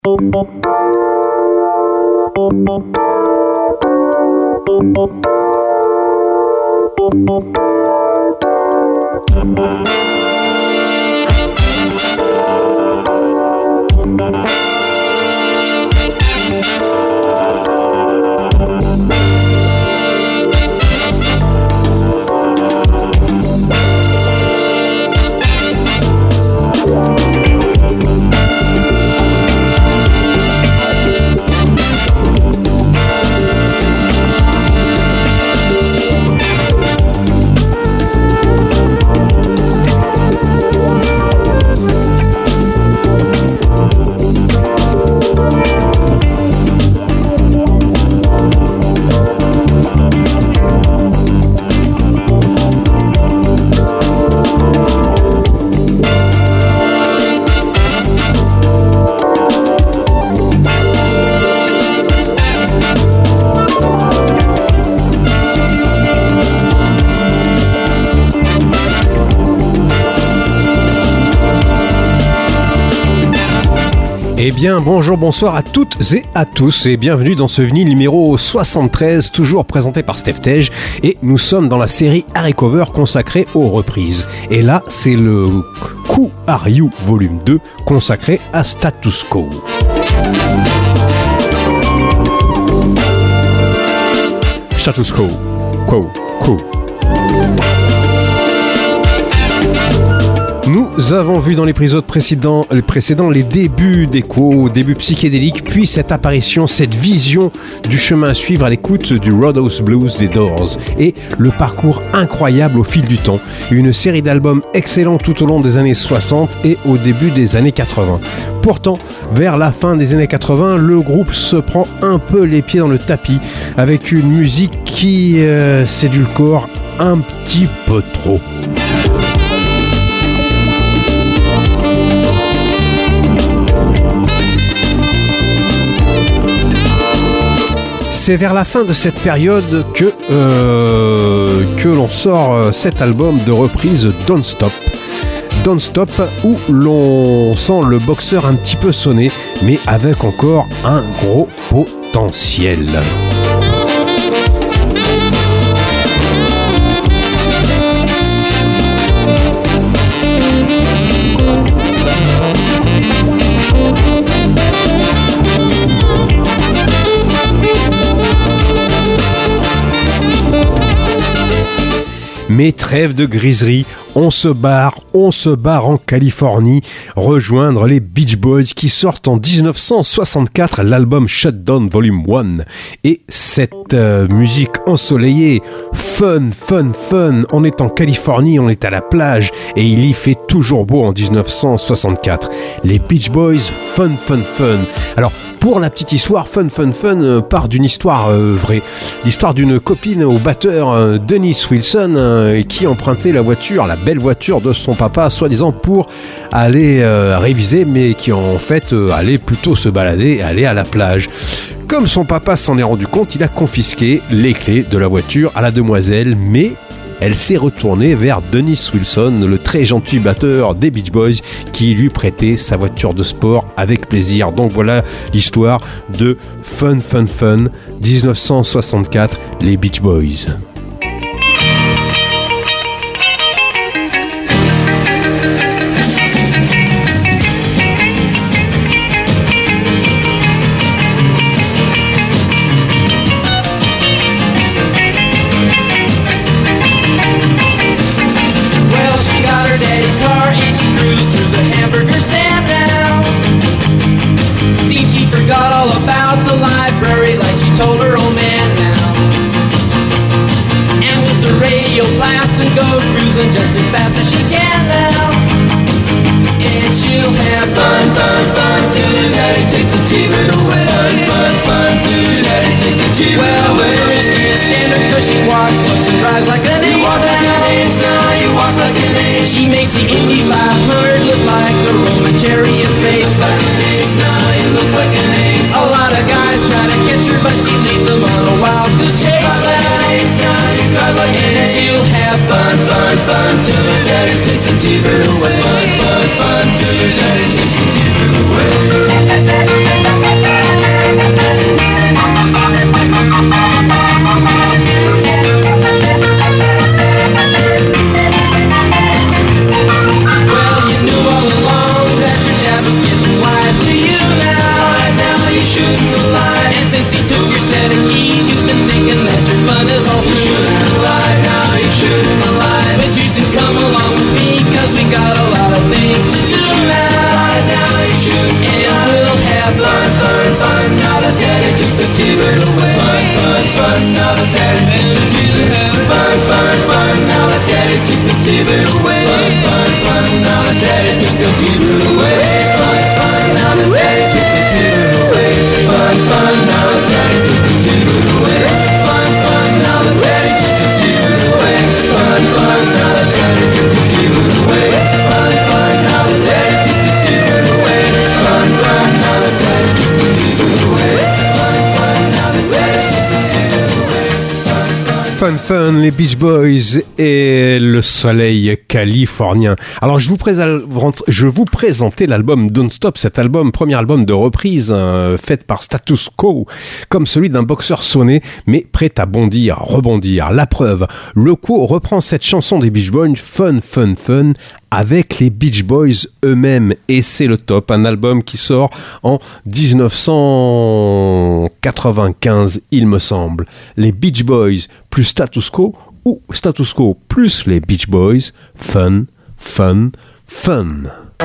Eh bien, bonjour, bonsoir à toutes et à tous et bienvenue dans ce vinyle numéro 73, toujours présenté par Steph Tej, et nous sommes dans la série Harry Cover consacrée aux reprises. Et là, c'est le Who Are You volume 2 consacré à Status Quo. Status Quo, quo. Nous avons vu dans l'épisode précédent les débuts d'Echo, débuts psychédéliques, puis cette apparition, cette vision du chemin à suivre à l'écoute du Roadhouse Blues des Doors et le parcours incroyable au fil du temps. Une série d'albums excellents tout au long des années 60 et au début des années 80. Pourtant, vers la fin des années 80, le groupe se prend un peu les pieds dans le tapis avec une musique qui s'édulcore un petit peu trop. C'est vers la fin de cette période que l'on sort cet album de reprise Don't Stop, où l'on sent le boxeur un petit peu sonné, mais avec encore un gros potentiel. Mais trêve de griserie, on se barre en Californie, rejoindre les Beach Boys qui sortent en 1964 l'album Shutdown Volume 1. Et cette musique ensoleillée, fun, on est en Californie, on est à la plage et il y fait toujours beau en 1964. Les Beach Boys, fun. Alors, pour la petite histoire, fun part d'une histoire vraie. L'histoire d'une copine au batteur Dennis Wilson qui empruntait la belle voiture de son papa, soi-disant pour aller réviser, mais qui en fait allait plutôt se balader, aller à la plage. Comme son papa s'en est rendu compte, il a confisqué les clés de la voiture à la demoiselle, mais elle s'est retournée vers Dennis Wilson, le très gentil batteur des Beach Boys, qui lui prêtait sa voiture de sport avec plaisir. Donc voilà l'histoire de Fun, 1964, les Beach Boys. She makes the Indy 500 look like a Roman chariot race. Like an ace, now you look like an ace. A lot of guys try to catch her, but she leads them on a wild goose chase. Like an ace, now you drive like an ace. She'll have fun till her daddy takes a T-bird away. Fun till her daddy takes a T-bird away. daddy took the T-bird. Fun, fun, fun, now the daddy took the T-bird away. Fun, fun, fun, now the daddy took the T-bird away. Fun, fun, now the daddy took the T-bird away. Fun, fun, now the daddy took the T-bird away. Fun, fun, now the daddy took the T-bird away. Fun, fun, now the daddy took the T-bird away. Fun, fun, now the daddy took the T-bird away. Fun, fun, now the daddy took the T-bird away. Fun, fun, now the daddy took the T-bird away. Fun Fun, les Beach Boys et le soleil californien. Alors je vous présentais l'album Don't Stop, cet album, premier album de reprise fait par Status Quo, comme celui d'un boxeur sonné mais prêt à bondir, rebondir. La preuve, le Quo reprend cette chanson des Beach Boys, Fun Fun Fun, avec les Beach Boys eux-mêmes, et c'est le top, un album qui sort en 1995, il me semble. Les Beach Boys plus Status Quo, ou Status Quo plus les Beach Boys, Fun, Fun, Fun.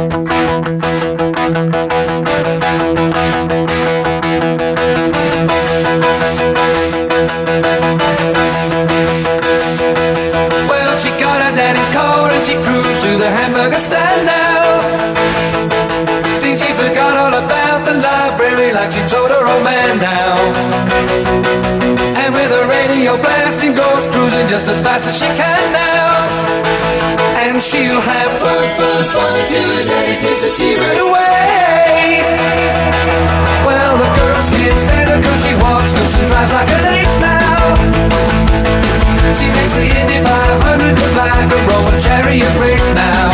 Well, she got her daddy's car and she cruised to the hamburger stand now. See, she forgot all about the library like she told her old man now. And with her radio blasting, goes cruising just as fast as she can now. And she'll have fun, fun, fun till her daddy takes the T-bird away. Well, the girls can't stand her 'cause she walks loose and drives like an ace now. She makes the Indy 500 look like a Roman chariot race now.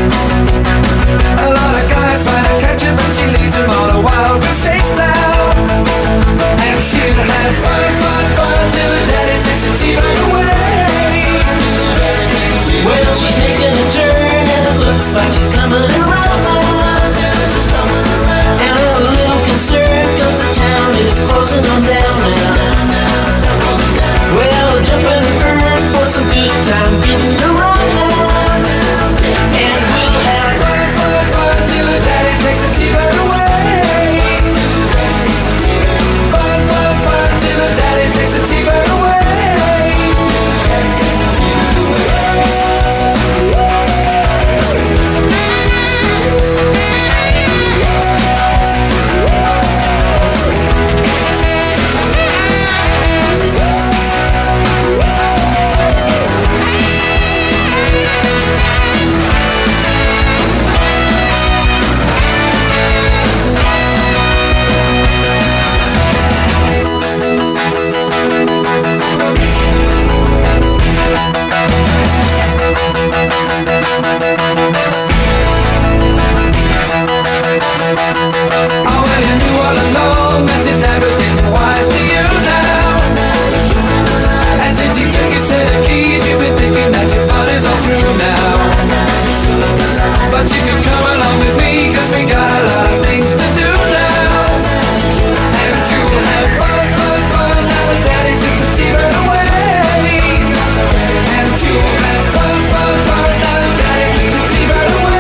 A lot of guys try to catch her, but she leads them on a wild goose chase now. And she'll have fun, fun, fun till her daddy takes the T-bird away. Well, she's making a turn and it looks like she's coming around now. And I'm a little concerned 'cause the town is closing on down now. Well, jumping bird for some good time getting around now. And we'll have fun, fun, fun till the daddy takes the T-bird away. Fun, fun, fun till the daddy takes the T-bird away. But you can come along with me 'cause we got a lot of things to do now. And you'll have fun, fun, fun now that daddy took the T-bird away. And you'll have fun, fun, fun now that daddy took the T-bird away.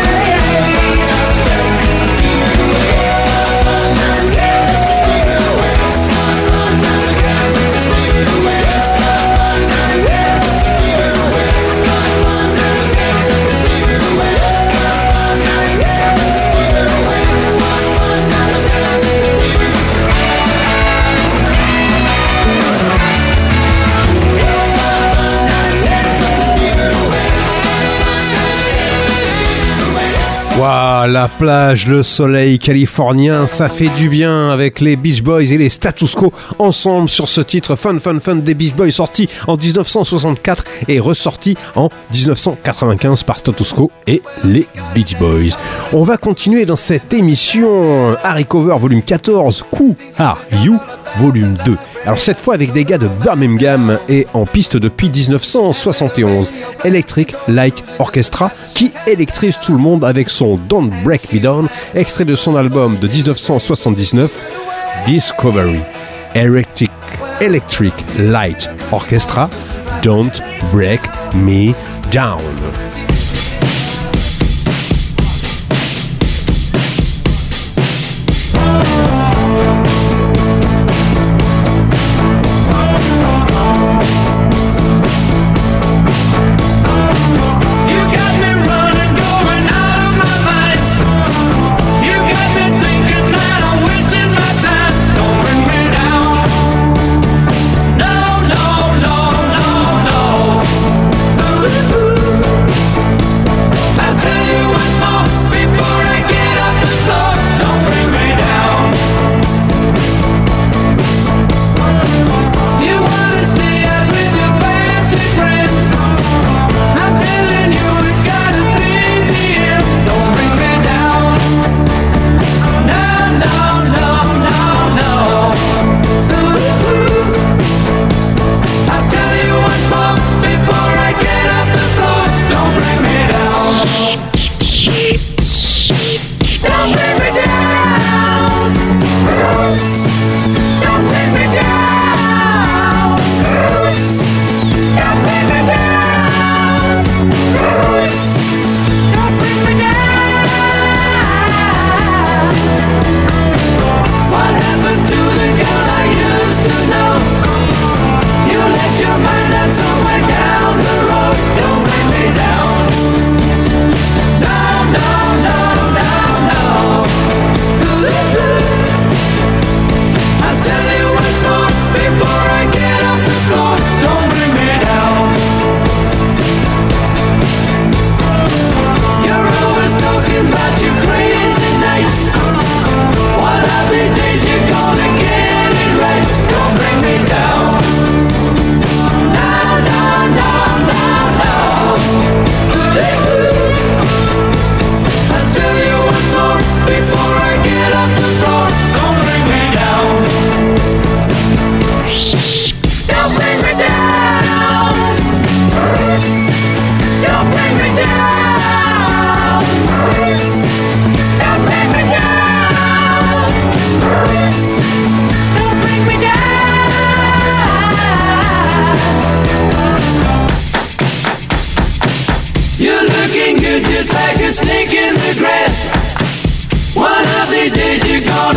Waouh, la plage, le soleil californien, ça fait du bien avec les Beach Boys et les Status Quo ensemble sur ce titre Fun Fun Fun des Beach Boys, sorti en 1964 et ressorti en 1995 par Status Quo et les Beach Boys. On va continuer dans cette émission Harry Cover volume 14, Who Are You volume 2. Alors cette fois avec des gars de Birmingham et en piste depuis 1971. Electric Light Orchestra qui électrise tout le monde avec son Don't Break Me Down, extrait de son album de 1979 Discovery. Electric Light Orchestra, Don't Break Me Down.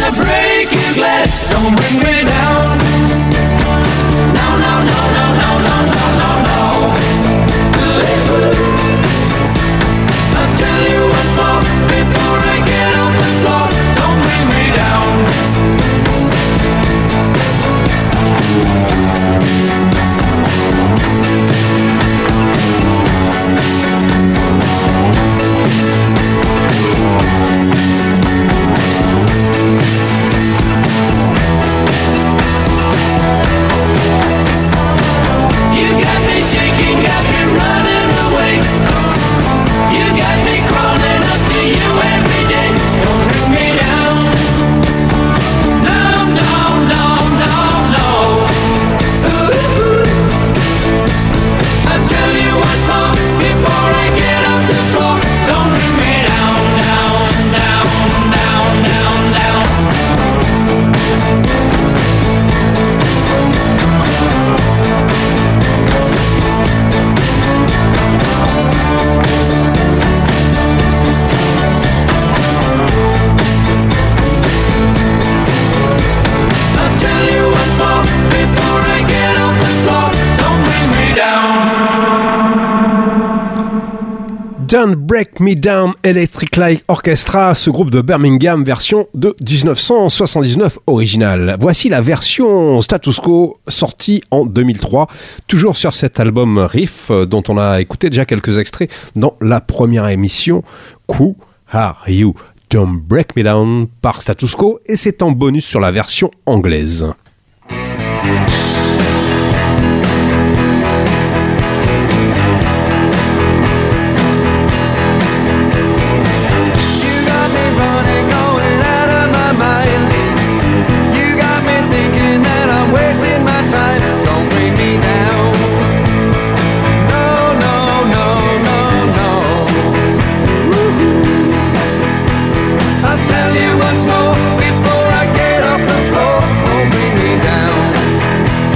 to break your glass. Don't bring me down. No, no, no, no, no, no, no, no, no. I'll tell you once more before I get off the floor. Don't bring me down. You got me shaking, got me running away. You got me crawling up to you every day. Don't bring me down. No, no, no, no, no. I'll tell you once more before I get off the floor. Don't bring me down, down, down, down, down, down. I'll tell you once more before I get off the floor. Don't bring me down. Don't Break Me Down Electric Light Orchestra, ce groupe de Birmingham, version de 1979 originale. Voici la version Status Quo sortie en 2003, toujours sur cet album Riff dont on a écouté déjà quelques extraits dans la première émission Who Are You? Don't Break Me Down par Status Quo, et c'est en bonus sur la version anglaise. You got me running, going out of my mind. You got me thinking that I'm wasting my time. Don't bring me down. No, no, no, no, no. Woo-hoo. I'll tell you once more before I get off the floor. Don't bring me down.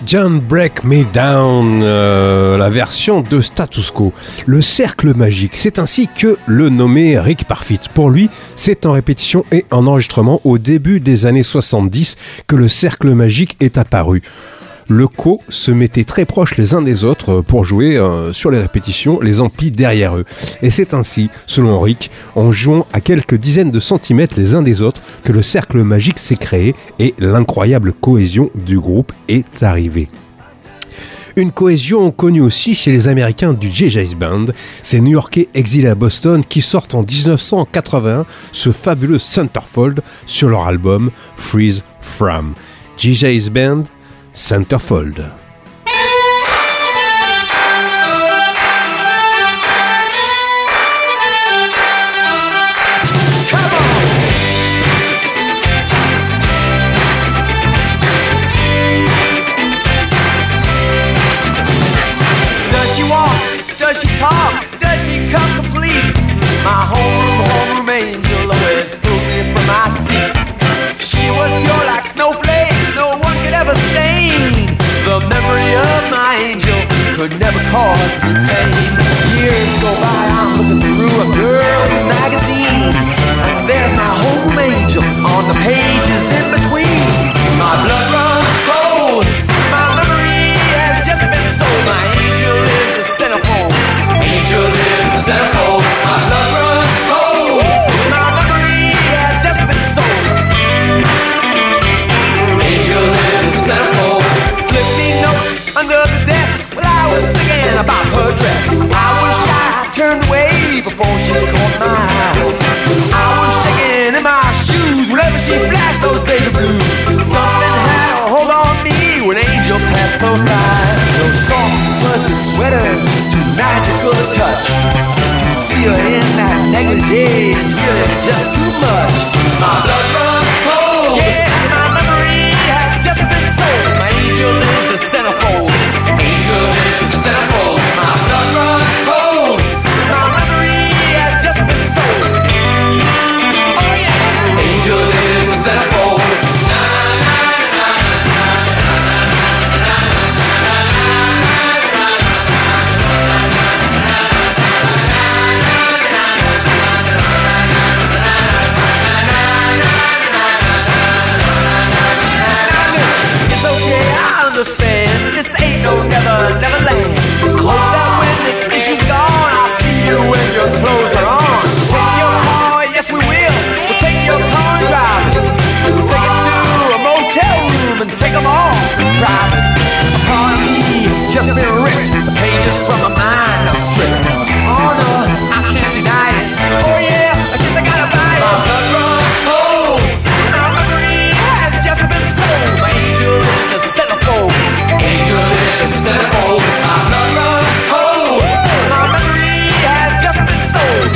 Don't Break Me Down, la version de Status Quo. Le cercle magique, c'est ainsi que le nommé Rick Parfitt. Pour lui, c'est en répétition et en enregistrement au début des années 70 que le cercle magique est apparu. Le co se mettait très proches les uns des autres pour jouer sur les répétitions, les amplis derrière eux. Et c'est ainsi, selon Rick, en jouant à quelques dizaines de centimètres les uns des autres, que le cercle magique s'est créé et l'incroyable cohésion du groupe est arrivée. Une cohésion connue aussi chez les Américains du JJ's Band, ces New-Yorkais exilés à Boston qui sortent en 1981 ce fabuleux Centerfold sur leur album Freeze From. JJ's Band, Centerfold. Does she talk? Does she come complete? My homeroom angel always pulled me from my seat. She was pure like snowflakes, no one could ever stain. The memory of my angel could never cause me pain. Years go by, I'm looking through a girl's magazine, and there's my homeroom angel on the pages in between. My blood runs cold, my memory has just been sold. My angel is the centerfold. Angel is the centerfold. My blood runs cold. My memory has just been sold. Angel is the centerfold. Slipped me notes under the desk while I was thinking about her dress. I was shy, I turned away before she caught my eye. I was shaking in my shoes whenever she flashed those baby blues. Something had a hold on me when Angel passed close by. Those soft fuzzy sweaters, too magical a touch. To see her in that negligee is really just too much. My blood runs cold. Yeah, my memory has just been sold. My angel is the centerfold. Angel is the centerfold. My blood runs cold. My memory has just been sold. Oh yeah, angel is the centerfold. Understand, this ain't no never land. I hope that when this issue's gone, I'll see you when your clothes are on. Take your car, yes we will. We'll take your car and drive it. We'll take it to a motel room and take them all in private. A part of me has just been ripped. The pages from my mind are stripped. Oh no, I can't deny it. Oh yeah, I guess I gotta buy it. My blood runs cold. My memory has just been sold. My angel is the centerfold. Angel is the centerfold. My blood runs cold. My memory has just been sold.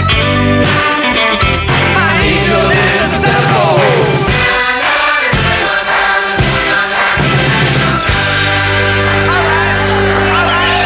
My angel is the centerfold. All right.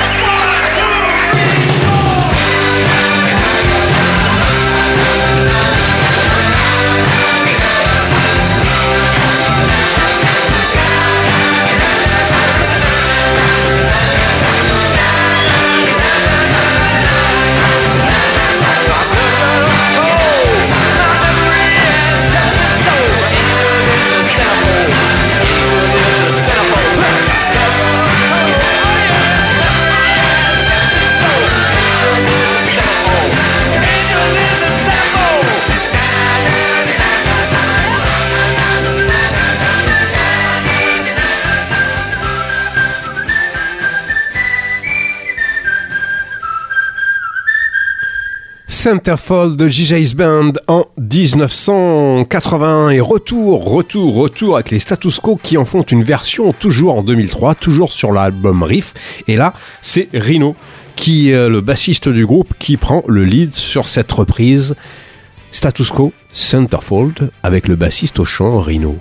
'Centerfold' de JJ's Band en 1981 et retour avec les Status Quo qui en font une version toujours en 2003, toujours sur l'album Riff. Et là, c'est Rino qui est le bassiste du groupe qui prend le lead sur cette reprise. Status Quo, 'Centerfold avec le bassiste au chant Rino.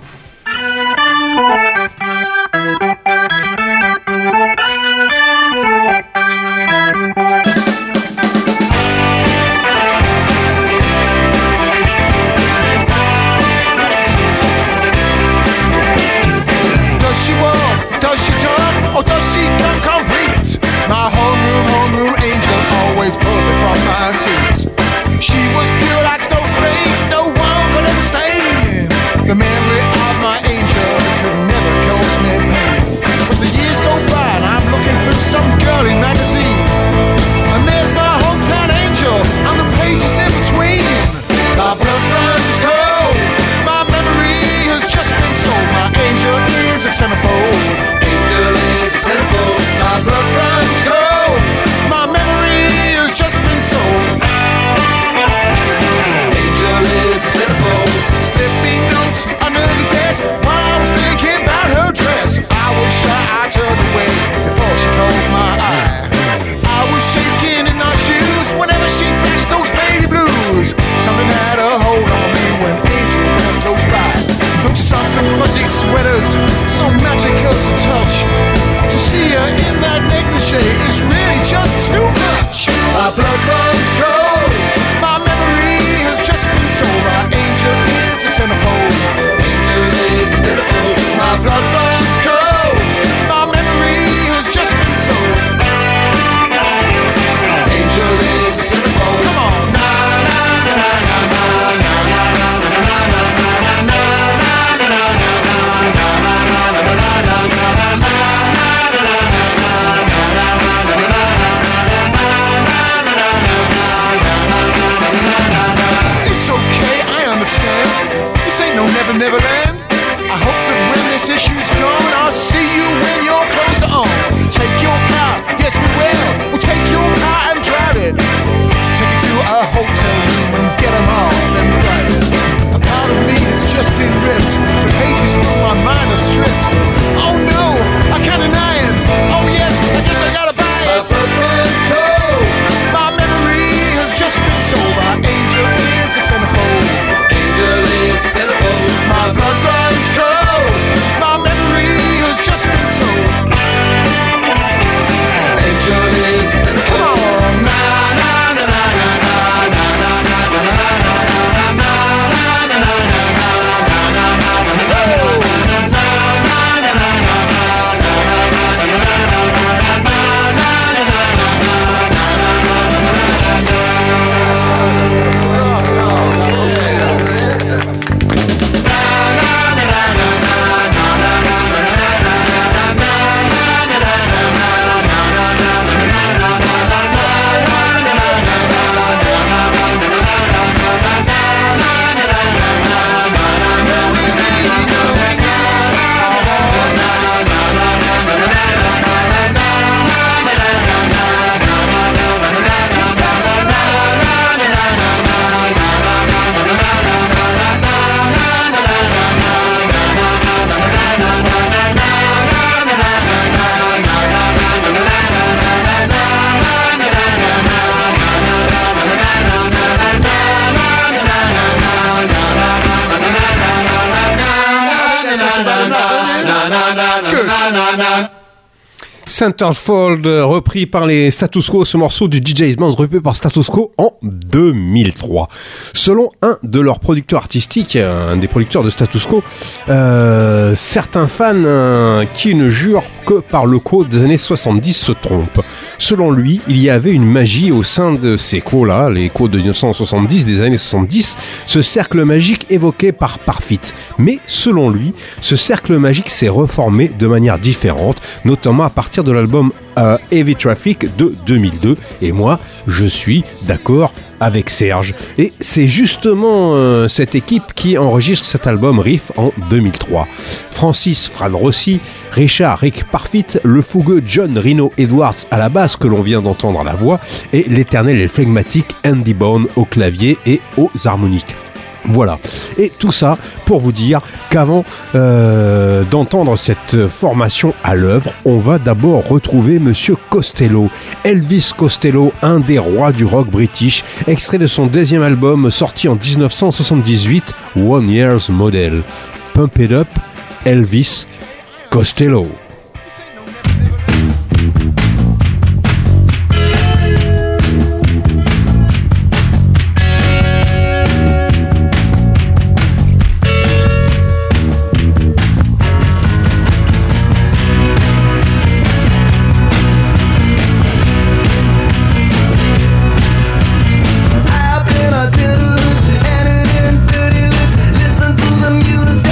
Does she walk? Does she talk? Or The memory of my angel could never cause me pain. But the years go by and I'm looking through some girly magazine, and there's my hometown angel and the pages in between. My blood runs cold, my memory has just been sold. My angel is a centerfold. Angel is a centerfold. My blood runs cold, my memory has just been sold. Angel is a centerfold. Slipping notes under the desk while I was thinking about her dress. I was shy, I turned away before she caught my eye. I was shaking in my shoes whenever she flashed those baby blues. Something had a hold on me when Angel passed close by. Those soft and fuzzy sweaters, so magical to touch. To see her in that negligee is really just too much. My blood runs cold, my memory has just been sold. My angel is a centerfold. Angel is a centerfold. My blood runs cold, my memory has just been sold. Angel is a centerfold. Come on, na na na na na na na na na na na na. It's okay, I understand. This ain't no Never Never Land. I hope that when this issue's gone, I'll see you when your clothes are on. Take your car, yes we will. We'll take your car and drive it. Take it to a hotel room and get them off in private. A part of me has just been ripped. The pages from my mind are stripped. Oh no, I can't deny it. Oh yes, I guess I gotta buy it. My blood runs cold, my memory has just been sold. My angel is a centerfold. Angel is a centerfold. My blood runs cold, my memory has just been sold. Angel is a centerfold. Come on, na na na na na na na na na na na na na na Centerfold, repris par les Status Quo, ce morceau du DJ Band repris par Status Quo en 2003. Selon un de leurs producteurs artistiques, un des producteurs de Status Quo, certains fans qui ne jurent que par le quo des années 70 se trompent. Selon lui, il y avait une magie au sein de ces quos-là, les quos de 1970, des années 70, ce cercle magique évoqué par Parfit. Mais selon lui, ce cercle magique s'est reformé de manière différente, notamment à partir de l'album Heavy Traffic de 2002. Et moi, je suis d'accord avec Serge. Et c'est justement cette équipe qui enregistre cet album Riff en 2003. Francis Fran Rossi, Richard Rick Parfit, le fougueux John Reno Edwards à la basse que l'on vient d'entendre à la voix, et l'éternel et flegmatique Andy Bone au clavier et aux harmoniques. Voilà, et tout ça pour vous dire qu'avant d'entendre cette formation à l'œuvre, on va d'abord retrouver Monsieur Costello, Elvis Costello, un des rois du rock british, extrait de son deuxième album sorti en 1978, One Year's Model. Pump It Up, Elvis Costello. I've been a dirty looks, and it in dirty looks. Listen to the music.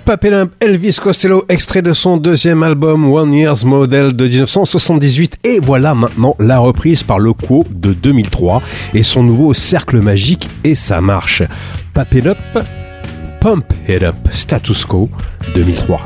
Papelin, Elvis Costello, extrait de son deuxième album One Year's Model de 1978. Et voilà maintenant la reprise par le Quo de 2003 et son nouveau Cercle Magique, et ça marche. Papelin, Pump It Up, Status Quo 2003.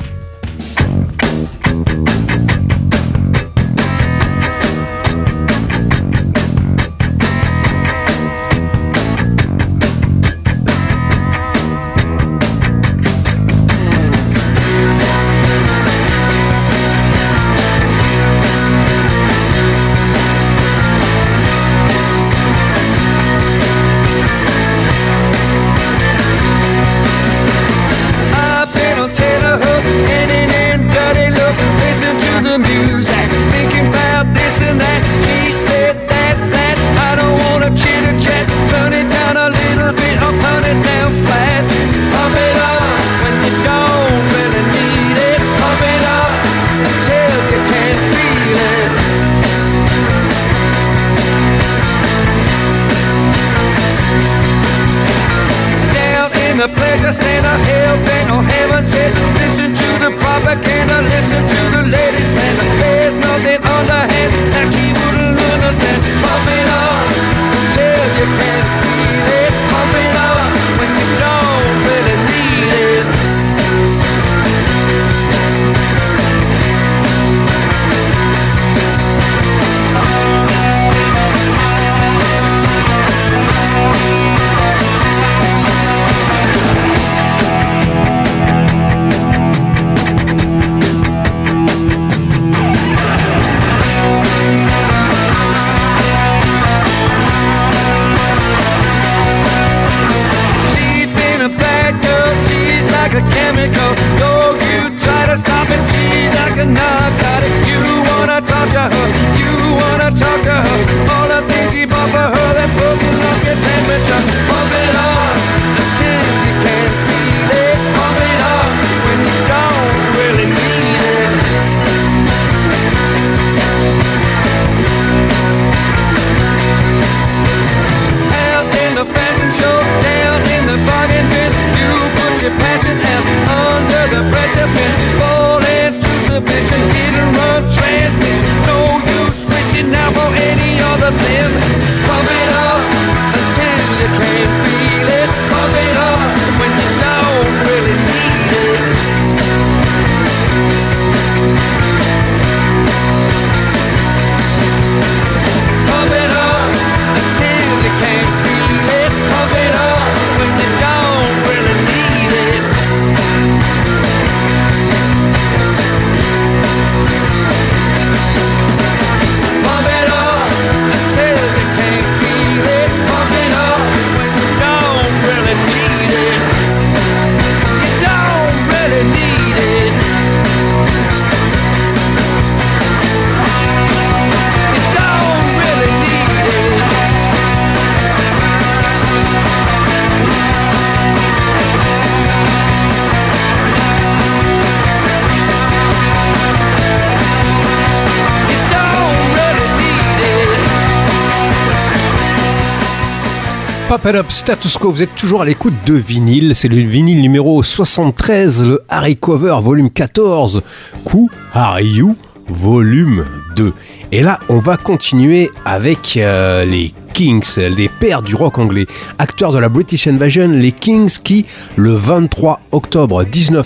Pump It Up, Status Quo, vous êtes toujours à l'écoute de vinyle, c'est le vinyle numéro 73, le Harry Cover volume 14, Who Are You volume 2. Et là, on va continuer avec les Kings, les pères du rock anglais, acteurs de la British Invasion, les Kings qui, le 23 octobre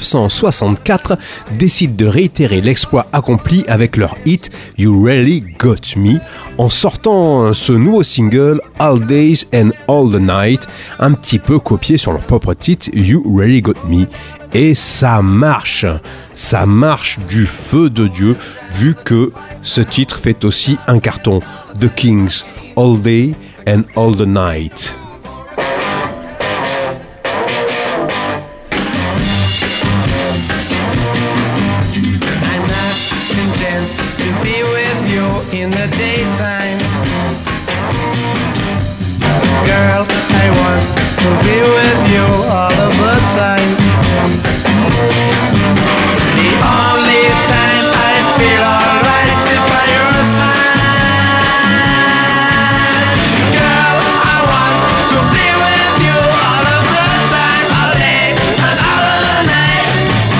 1964, décident de réitérer l'exploit accompli avec leur hit You Really Got Me, en sortant ce nouveau single All Days and All the Night, un petit peu copié sur leur propre titre You Really Got Me. Et ça marche du feu de Dieu, vu que ce titre fait aussi un carton. The Kings, All Day and All the Night. I'm not content to be with you in the daytime. Girl, I want to be with you all of the time. The only time I feel alright is by your side. Girl, I want to be with you all of the time, all day and all of the night.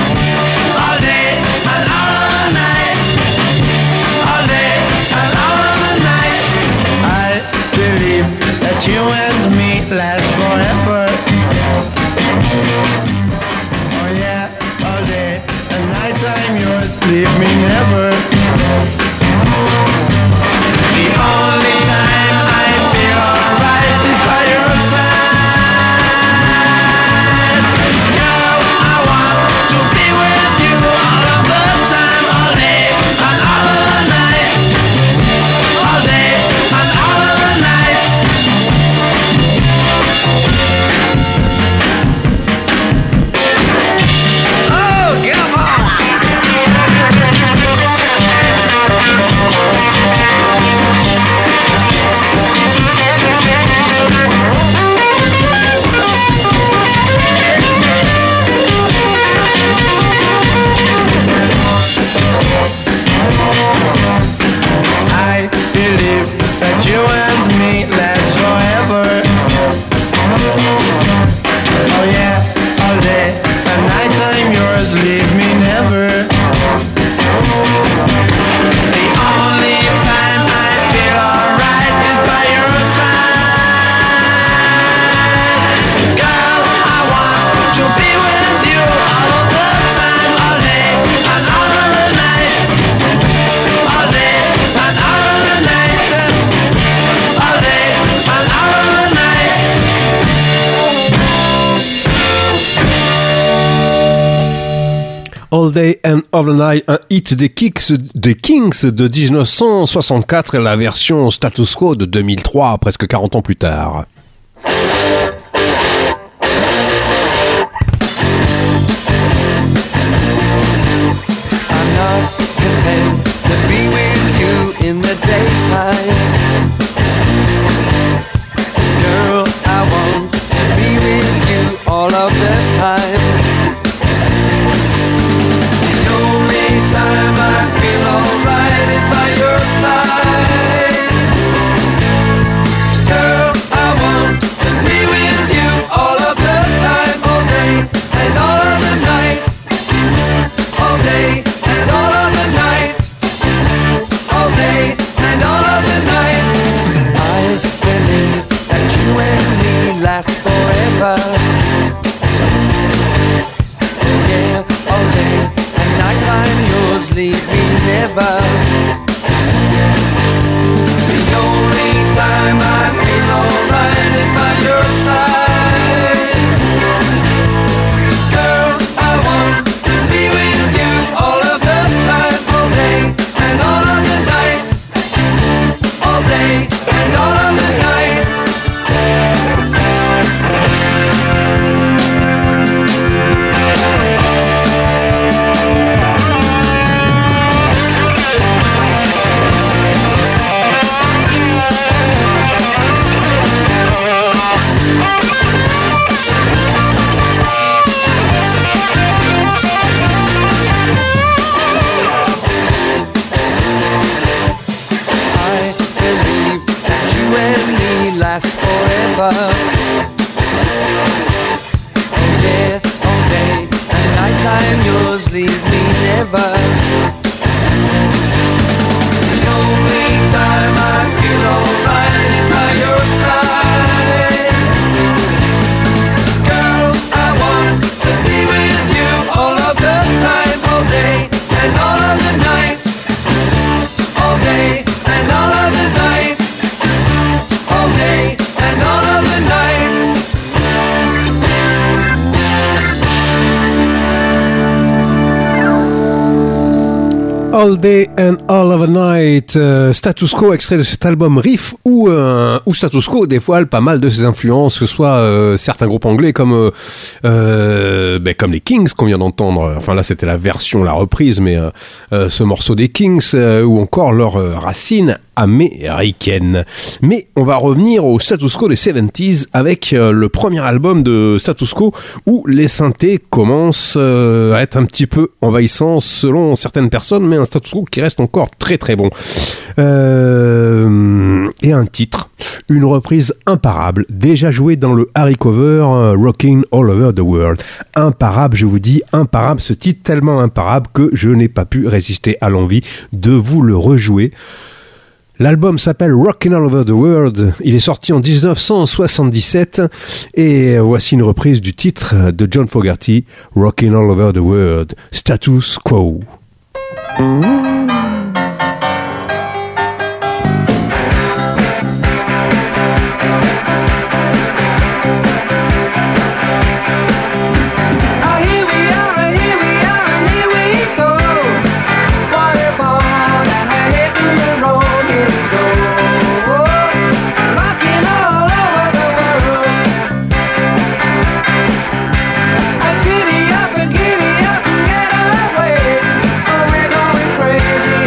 You and me last forever. Oh yeah, all day and nighttime yours, leave me never. The only time I feel alright is by your side. Girl, I want to be with you all of the time, all day and all of the night. All day and all of the night. All day and all of the night. All Day and All the Night, un hit des Kings de 1964 et la version Status Quo de 2003, presque 40 ans plus tard. I'm not content to be with you in the daytime. Girl, I want to be with you all of the time. The only time I feel alright is by your side. Girl, I want to be with you all of the time, all day and all of the night. All day and all of the night. All day and all of the night. I believe that you and me last forever. Yeah, all day and nighttime yours, leave me never. The only time I feel alright is by your side. Girl, I want to be with you all of the time, all day and all of the night. All day and all of the night. Last forever. Oh yeah, all day and nighttime yours, leave me never. The only time I feel alright is by your side. Girl, I want to be with you all of the time, all day and all of the night. All day and all of the night. All day and all of the night. All Day and All of the Night, Status Quo, extrait de cet album Riff, où Status Quo dévoile pas mal de ses influences, que ce soit certains groupes anglais comme les Kings qu'on vient d'entendre. Enfin là c'était la version, la reprise, mais ce morceau des Kings, ou encore leurs racines américaine. Mais on va revenir au Status Quo des 70s avec le premier album de Status Quo où les synthés commencent à être un petit peu envahissants selon certaines personnes, mais un Status Quo qui reste encore très très bon. Et un titre, une reprise imparable, déjà jouée dans le Harry Cover Rockin' All Over the World. Imparable, je vous dis, imparable, ce titre tellement imparable que je n'ai pas pu résister à l'envie de vous le rejouer. L'album s'appelle Rockin' All Over the World, il est sorti en 1977 et voici une reprise du titre de John Fogerty, Rockin' All Over the World, Status Quo. Giddy up and get away, or we're going crazy.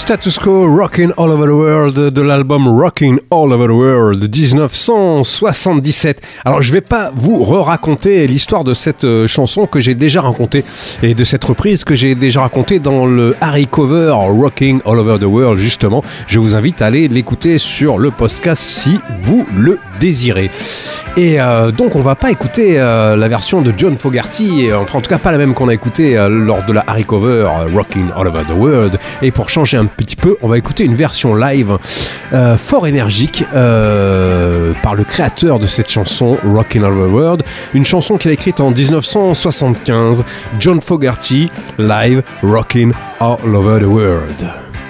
Status Quo, Rockin' All Over the World, de l'album Rockin' All Over the World, 1977. Alors je vais pas vous raconter l'histoire de cette chanson que j'ai déjà racontée et de cette reprise que j'ai déjà racontée dans le Harry Cover Rockin' All Over the World justement. Je vous invite à aller l'écouter sur le podcast si vous le désirez. Et donc on va pas écouter la version de John Fogerty, enfin en tout cas pas la même qu'on a écoutée lors de la Harry Cover Rockin' All Over the World. Et pour changer un petit peu, on va écouter une version live fort énergique par le créateur de cette chanson Rockin' All Over the World, une chanson qu'il a écrite en 1975, John Fogerty live Rockin' All Over the World.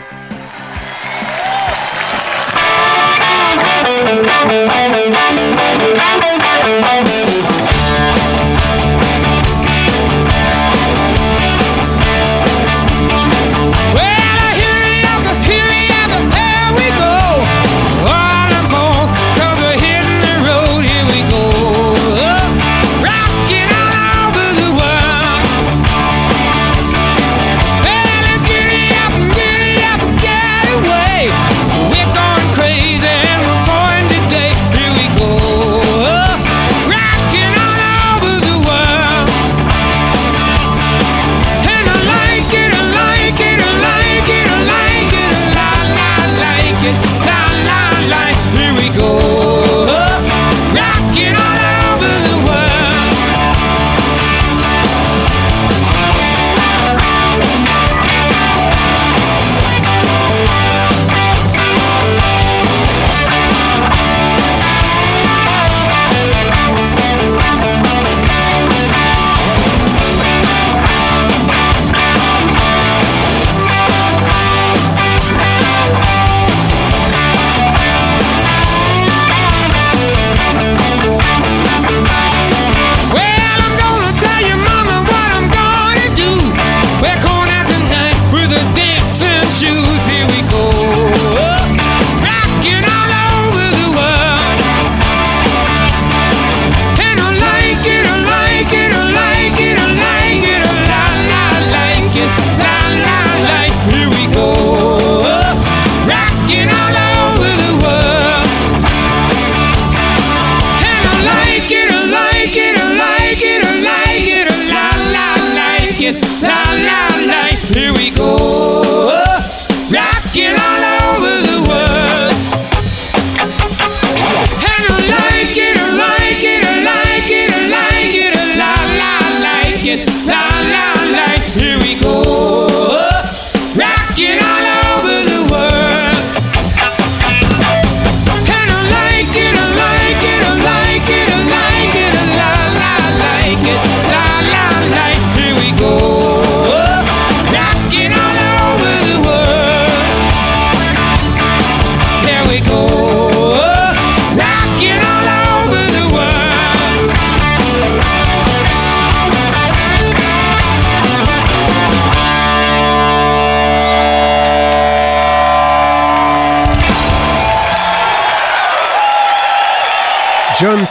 John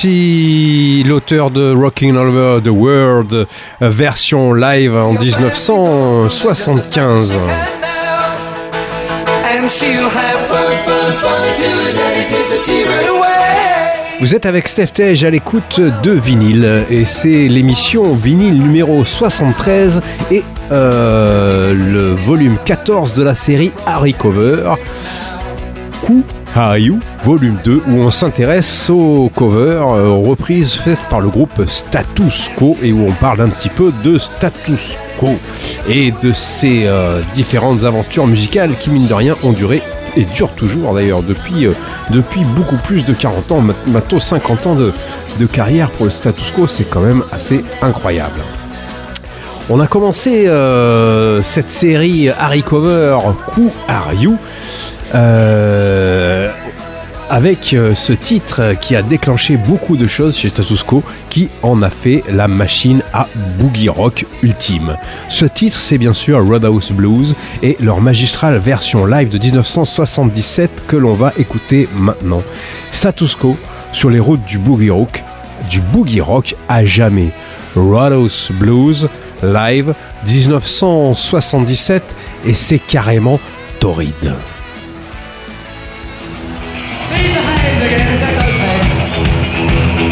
Fogerty, l'auteur de Rockin' All Over the World, version live en 1975. Vous êtes avec Steph Tej à l'écoute de Vinyle et c'est l'émission Vinyle numéro 73 et le volume 14 de la série Harry Cover. Who Are You, volume 2, où on s'intéresse aux covers, aux reprises faites par le groupe Status Quo et où on parle un petit peu de Status Quo et de ses différentes aventures musicales qui, mine de rien, ont duré et durent toujours d'ailleurs depuis beaucoup plus de 40 ans, maintenant 50 ans de carrière pour le Status Quo, c'est quand même assez incroyable. On a commencé cette série Harry Cover, Who Are You, avec ce titre qui a déclenché beaucoup de choses chez Status Quo, qui en a fait la machine à boogie rock ultime. Ce titre, c'est bien sûr Roadhouse Blues et leur magistrale version live de 1977 que l'on va écouter maintenant. Status Quo sur les routes du boogie rock à jamais. Roadhouse Blues live 1977 et c'est carrément torride. Leave the hands again, is that okay?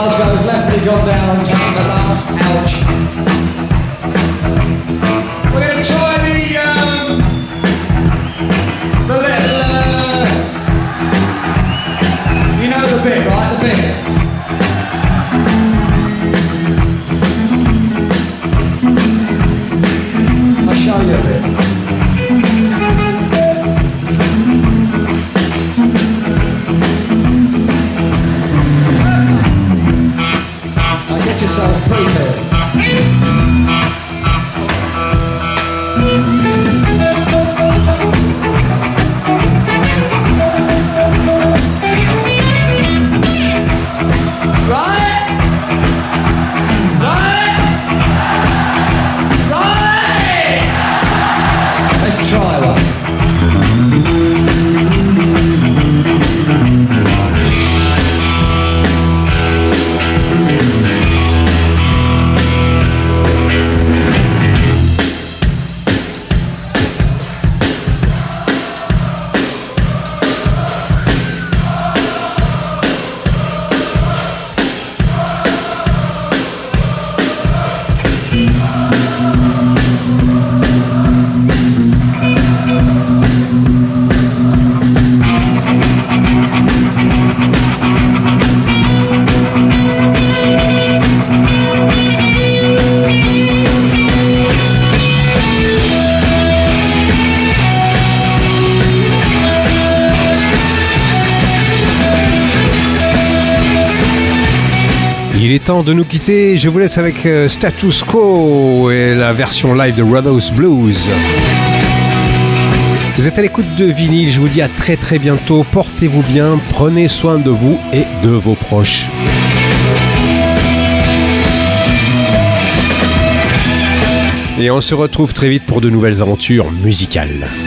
Glasgow's left me gone down and taken the last ouch. We're gonna try the little, you know the bit, right? The bit. I'll show you a bit. Get yourselves prepared. Right? Let's try one. Il est temps de nous quitter, je vous laisse avec Status Quo et la version live de Rhodos Blues. Vous êtes à l'écoute de Vinyle, je vous dis à très très bientôt, portez-vous bien, prenez soin de vous et de vos proches. Et on se retrouve très vite pour de nouvelles aventures musicales.